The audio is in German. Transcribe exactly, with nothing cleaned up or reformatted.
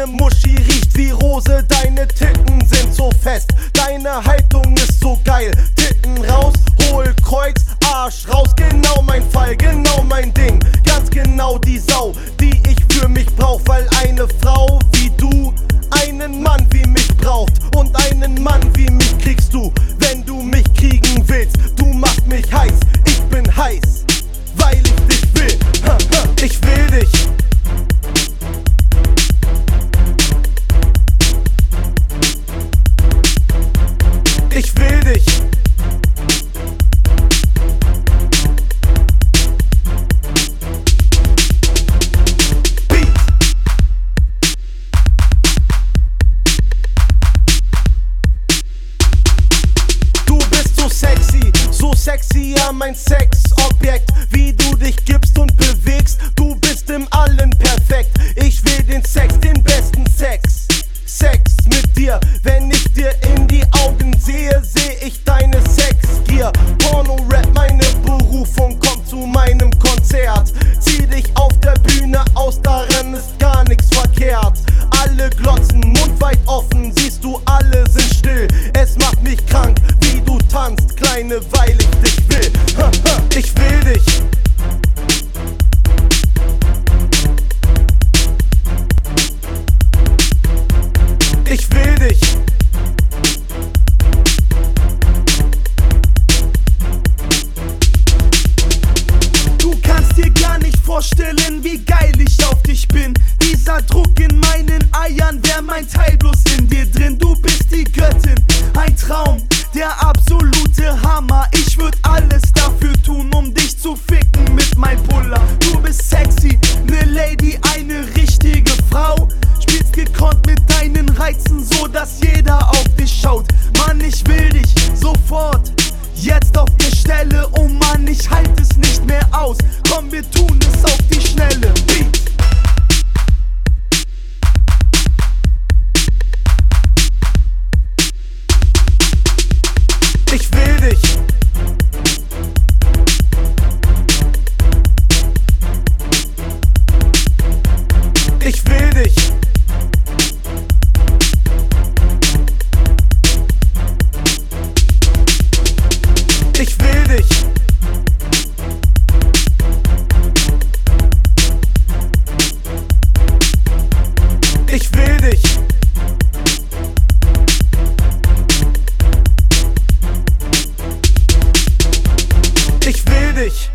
Deine Muschi riecht wie Rose, deine Titten sind so fest. Deine Haltung ist so geil. Titten raus, Hohlkreuz, Arsch raus. Genau mein Fall, genau mein Ding. Ganz genau die Sau, die ich für mich brauch. Weil eine Frau wie du einen Mann wie mich braucht. Und einen Mann wie mich kriegst du, wenn du mich kriegen willst. Du machst mich heiß, ich bin heiß, weil ich dich will. Ich will dich. Ich will dich. Beat. Du bist so sexy, so sexy, ja mein Sexobjekt. Wie du dich gibst und bewegst, du bist im Allen perfekt. Ich will den Sex, den besten Sex. Sex mit dir, wenn ich dir in die Augen sehe, sehe ich deine Sexgier. Porno-Rap, meine Berufung, komm zu meinem Konzert. Zieh dich auf der Bühne aus, daran ist gar nichts verkehrt. Alle glotzen, Mund weit offen, siehst du, alle sind still. Es macht mich krank, wie du tanzt, Kleine, weil ich dich will. Ich will dich. Ich will dich. Du kannst dir gar nicht vorstellen, wie geil ich auf dich bin. Dieser Druck in meinen Eiern wär mein Teil bloß in dir drin. Du bist die Göttin, ein Traum, der absolute Hammer. Ich würd alles dafür tun, um dich zu ficken mit mein Puller. Du bist sexy, ne Lady, eine richtige Frau. Spielst gekonnt mit deinen Reizen, so dass jeder auf dich schaut. Mann, ich will dich sofort, jetzt auf der Stelle. Oh Mann, ich halt es nicht mehr aus. Komm, wir tun es auf die Schnelle. Beat. Ich will dich. Ich will dich. Ich will dich. Ich will dich. Ich will dich.